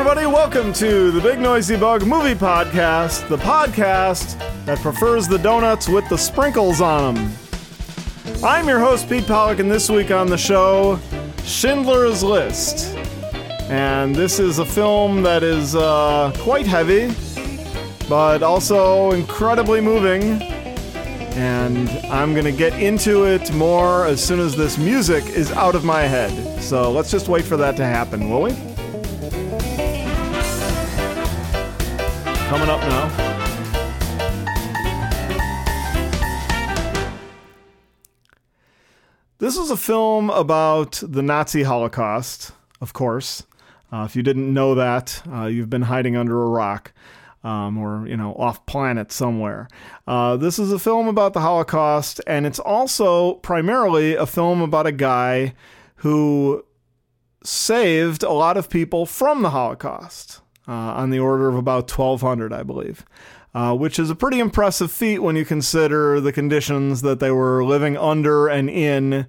everybody. Welcome to the Big Noisy Bug Movie Podcast, the podcast that prefers the donuts with the sprinkles on them. I'm your host, Pete Pollack, and this week on the show, Schindler's List. And this is a film that is quite heavy, but also incredibly moving. And I'm going to get into it more as soon as this music is out of my head. So let's just wait for that to happen, will we? Coming up now. This is a film about the Nazi Holocaust, of course. If you didn't know that, you've been hiding under a rock. Or, off planet somewhere. This is a film about the Holocaust, and it's also primarily a film about a guy who saved a lot of people from the Holocaust, on the order of about 1,200, I believe, which is a pretty impressive feat when you consider the conditions that they were living under and in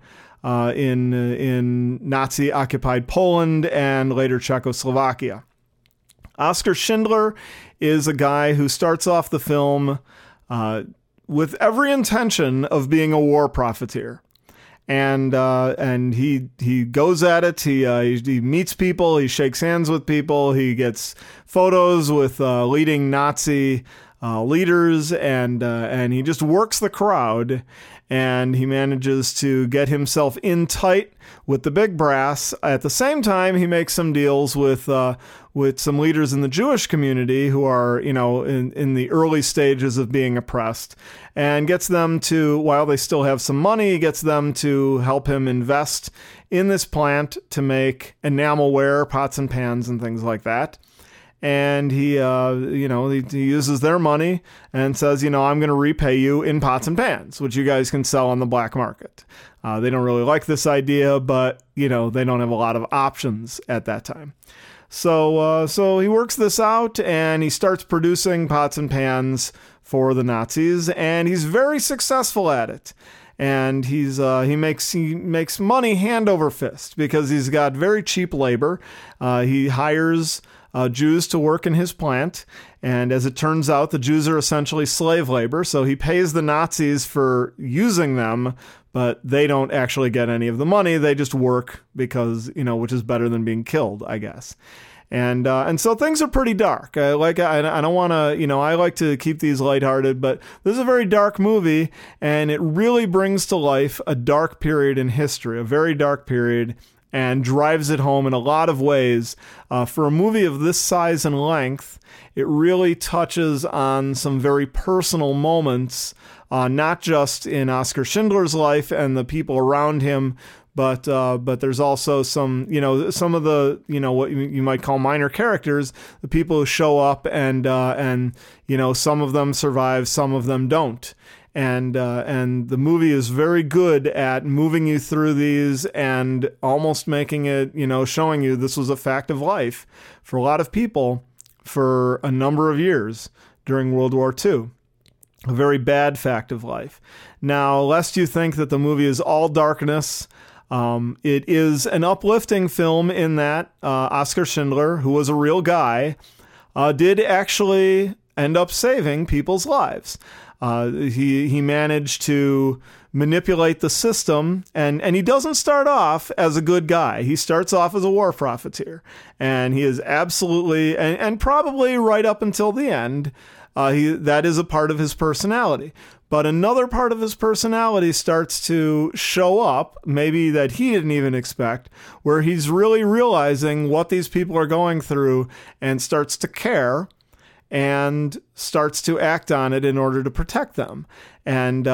Nazi-occupied Poland and later Czechoslovakia. Oskar Schindler is a guy who starts off the film with every intention of being a war profiteer. And he goes at it. He meets people. He shakes hands with people. He gets photos with leading Nazi leaders, and he just works the crowd. And he manages to get himself in tight with the big brass. At the same time, he makes some deals with some leaders in the Jewish community who are, in the early stages of being oppressed, and gets them to, while they still have some money, gets them to help him invest in this plant to make enamelware, pots and pans and things like that. And he uses their money and says, I'm going to repay you in pots and pans, which you guys can sell on the black market. They don't really like this idea, but, they don't have a lot of options at that time. So he works this out, and he starts producing pots and pans for the Nazis, and he's very successful at it. And he makes money hand over fist because he's got very cheap labor. He hires Jews to work in his plant, and as it turns out, the Jews are essentially slave labor, so he pays the Nazis for using them, but they don't actually get any of the money. They just work because, which is better than being killed, I guess. And so things are pretty dark. I don't want to, I like to keep these lighthearted, but this is a very dark movie, and it really brings to life a dark period in history, a very dark period, and drives it home in a lot of ways. For a movie of this size and length, it really touches on some very personal moments, not just in Oskar Schindler's life and the people around him, but there's also some of the, what you might call minor characters, the people who show up and some of them survive, some of them don't. And the movie is very good at moving you through these and almost making it, showing you this was a fact of life for a lot of people for a number of years during World War II. A very bad fact of life. Now, lest you think that the movie is all darkness, it is an uplifting film in that Oskar Schindler, who was a real guy, did actually end up saving people's lives. He managed to manipulate the system, and he doesn't start off as a good guy. He starts off as a war profiteer, and he is absolutely, and probably right up until the end, that is a part of his personality. But another part of his personality starts to show up, maybe that he didn't even expect, where he's really realizing what these people are going through and starts to care and starts to act on it in order to protect them. And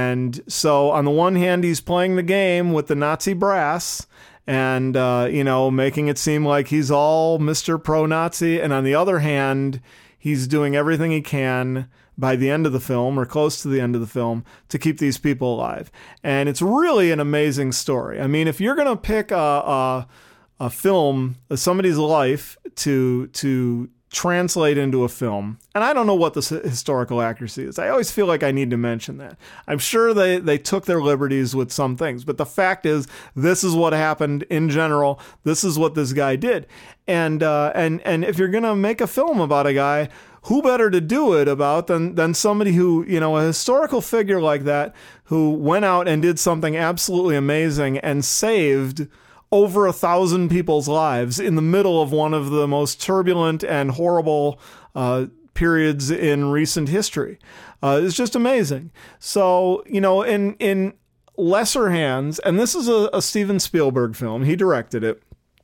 so on the one hand, he's playing the game with the Nazi brass and, making it seem like he's all Mr. Pro-Nazi. And on the other hand, he's doing everything he can by the end of the film, or close to the end of the film, to keep these people alive. And it's really an amazing story. I mean, if you're going to pick a film, somebody's life to translate into a film, and I don't know what the historical accuracy is. I always feel like I need to mention that. I'm sure they took their liberties with some things, but the fact is, this is what happened in general. This is what this guy did. And if you're going to make a film about a guy, who better to do it about than somebody who, a historical figure like that, who went out and did something absolutely amazing and saved over 1,000 people's lives in the middle of one of the most turbulent and horrible periods in recent history. It's just amazing. So, in lesser hands, and this is a Steven Spielberg film. He directed it,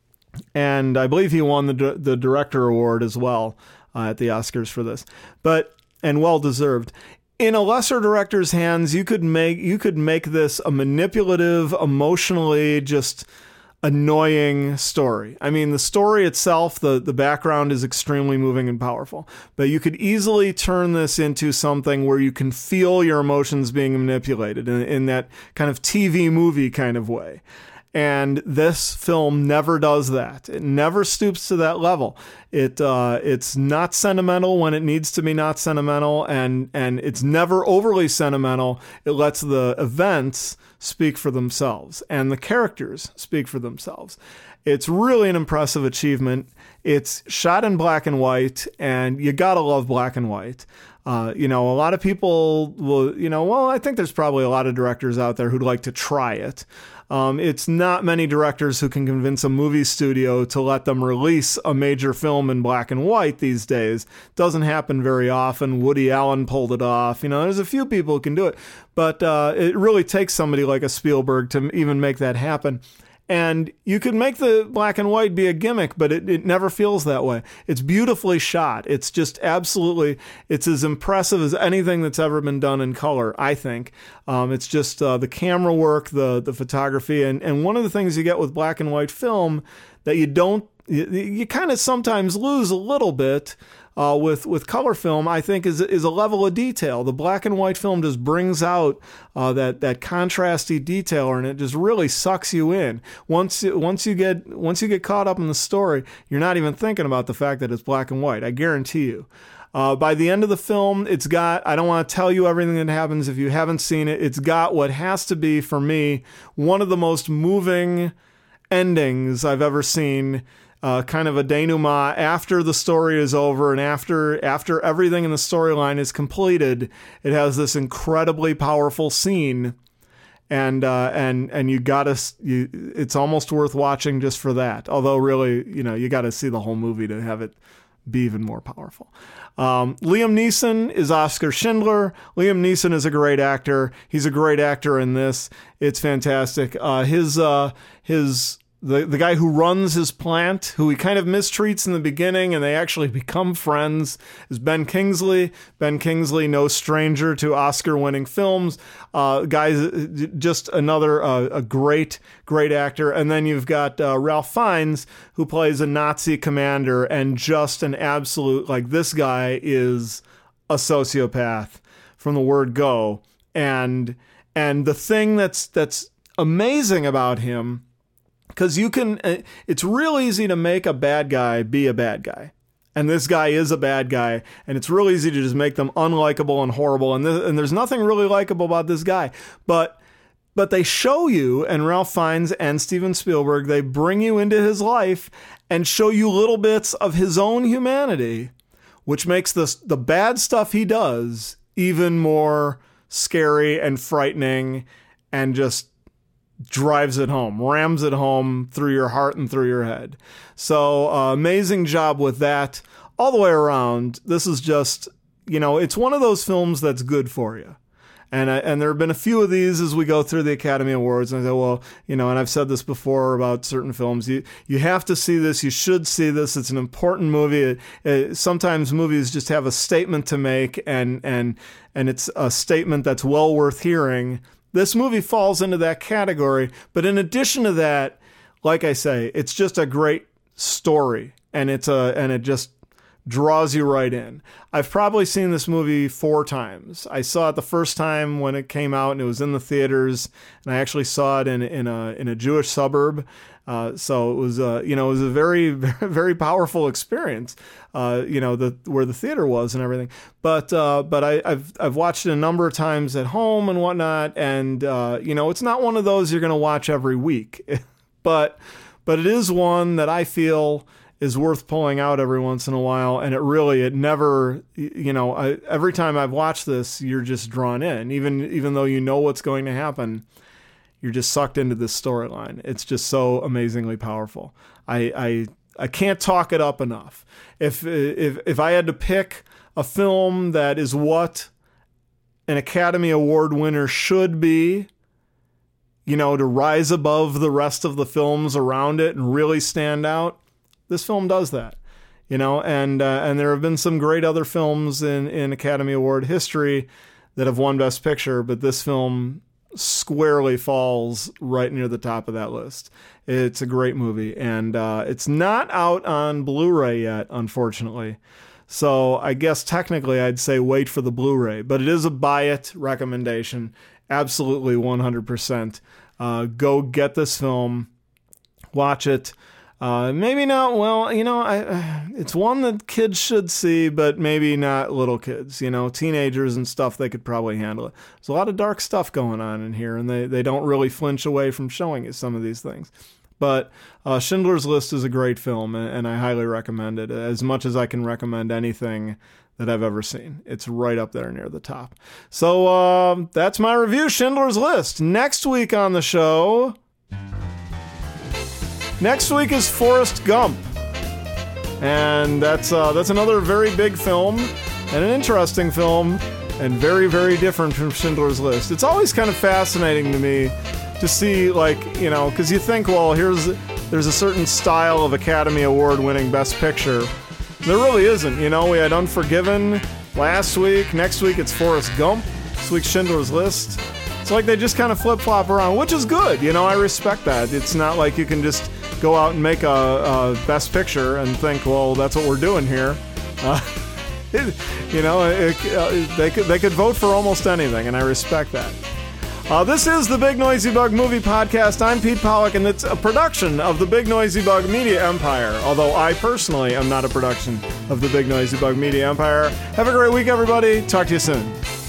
and I believe he won the director award as well at the Oscars for this, and well deserved. In a lesser director's hands, you could make this a manipulative, emotionally just annoying story. I mean, the story itself, the background is extremely moving and powerful, but you could easily turn this into something where you can feel your emotions being manipulated in that kind of TV movie kind of way. And this film never does that. It never stoops to that level. It's not sentimental when it needs to be not sentimental, and it's never overly sentimental. It lets the events speak for themselves and the characters speak for themselves. It's really an impressive achievement. It's shot in black and white, and you gotta love black and white. A lot of people will, I think there's probably a lot of directors out there who'd like to try it. It's not many directors who can convince a movie studio to let them release a major film in black and white these days. Doesn't happen very often. Woody Allen pulled it off. There's a few people who can do it, but it really takes somebody like a Spielberg to even make that happen. And you could make the black and white be a gimmick, but it never feels that way. It's beautifully shot. It's just absolutely, it's as impressive as anything that's ever been done in color, I think. It's just the camera work, the photography, and one of the things you get with black and white film that you kind of sometimes lose a little bit with color film, I think, is a level of detail. The black and white film just brings out that contrasty detail, and it just really sucks you in. Once you get caught up in the story, you're not even thinking about the fact that it's black and white. I guarantee you. By the end of the film, it's got, I don't want to tell you everything that happens if you haven't seen it. It's got what has to be, for me, one of the most moving endings I've ever seen. Kind of a denouement after the story is over and after everything in the storyline is completed. It has this incredibly powerful scene, and it's almost worth watching just for that. Although really, you got to see the whole movie to have it be even more powerful. Liam Neeson is Oskar Schindler. Liam Neeson is a great actor. He's a great actor in this. It's fantastic. The guy who runs his plant, who he kind of mistreats in the beginning, and they actually become friends, is Ben Kingsley. Ben Kingsley, no stranger to Oscar-winning films. Guy's just another a great actor. And then you've got Ralph Fiennes, who plays a Nazi commander, and just an absolute, this guy is a sociopath from the word go. And the thing that's amazing about him, because it's real easy to make a bad guy be a bad guy. And this guy is a bad guy. And it's real easy to just make them unlikable and horrible. And there's nothing really likable about this guy. But they show you, and Ralph Fiennes and Steven Spielberg, they bring you into his life and show you little bits of his own humanity, which makes the bad stuff he does even more scary and frightening, and just drives it home, rams it home through your heart and through your head. So amazing job with that all the way around. This is just, it's one of those films that's good for you. And there have been a few of these as we go through the Academy Awards. And I say, well, and I've said this before about certain films. You have to see this. You should see this. It's an important movie. Sometimes movies just have a statement to make, and it's a statement that's well worth hearing. This movie falls into that category, but in addition to that, like I say, it's just a great story, and it just draws you right in. I've probably seen this movie 4 times. I saw it the first time when it came out and it was in the theaters, and I actually saw it in a Jewish suburb. So it was it was a very, very, very powerful experience. Where the theater was and everything. But I've watched it a number of times at home and whatnot, and it's not one of those you're going to watch every week, but it is one that I feel is worth pulling out every once in a while. And it never, every time I've watched this, you're just drawn in, even though you know what's going to happen. You're just sucked into this storyline. It's just so amazingly powerful. I can't talk it up enough. If I had to pick a film that is what an Academy Award winner should be, to rise above the rest of the films around it and really stand out, this film does that. And there have been some great other films in Academy Award history that have won Best Picture, but this film squarely falls right near the top of that list. It's a great movie, and it's not out on Blu-ray yet, unfortunately. So I guess technically I'd say wait for the Blu-ray, but it is a buy it recommendation. Absolutely 100%. Go get this film, watch it. Maybe not. Well, it's one that kids should see, but maybe not little kids. Teenagers and stuff, they could probably handle it. There's a lot of dark stuff going on in here, and they don't really flinch away from showing you some of these things. But Schindler's List is a great film, and I highly recommend it as much as I can recommend anything that I've ever seen. It's right up there near the top. So that's my review, Schindler's List. Next week on the show... Next week is Forrest Gump, and that's another very big film and an interesting film and very, very different from Schindler's List. It's always kind of fascinating to me to see, because you think, well, there's a certain style of Academy Award winning Best Picture. There really isn't. We had Unforgiven last week. Next week it's Forrest Gump. This week's Schindler's List. It's like they just kind of flip-flop around, which is good. I respect that. It's not like you can just go out and make a Best Picture and think, well, that's what we're doing here. They could vote for almost anything, and I respect that. This is the Big Noisy Bug Movie Podcast. I'm Pete Pollack, and it's a production of the Big Noisy Bug Media Empire, although I personally am not a production of the Big Noisy Bug Media Empire. Have a great week, everybody. Talk to you soon.